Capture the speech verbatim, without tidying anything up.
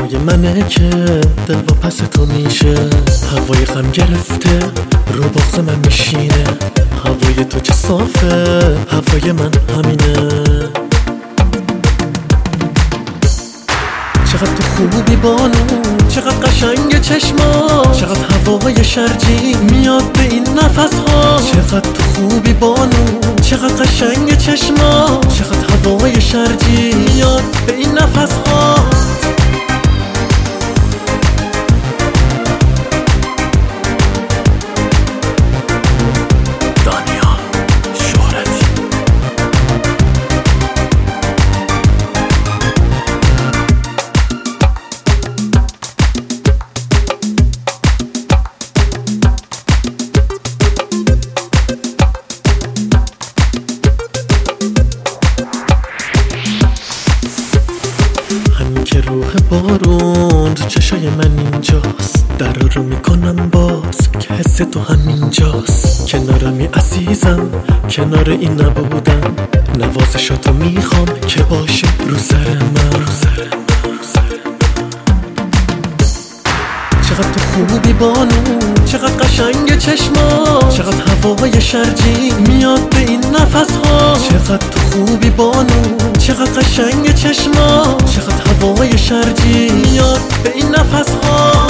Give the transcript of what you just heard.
هوای منه که دل واپس تو میشه، هوای غم گرفته رو باخت من میشینه، هوای تو چه صافه، هوای من همینه. چقدر تو خوبی بانو، چقدر قشنگ چشما، چقدر هوای شرجی میاد به این نفس ها. چقدر تو خوبی بانو، چقدر قشنگ چشما، چقدر هوای شرجی میاد به این نفس ها. که روح بارون تو چشای من اینجاست، در رو میکنم باز که حس تو همینجاست. کنارمی عزیزم، کنار این نبودم، نوازشاتو میخوام که باشی رو سر من. چقدر تو خوبی بانو، چقدر قشنگ چشما، چقدر هوای شرجی میاد به این نفس ها. چقدر تو خوبی بانو، چقدر قشنگ چشما، چقدر هوای شرجی میاد به این نفس ها.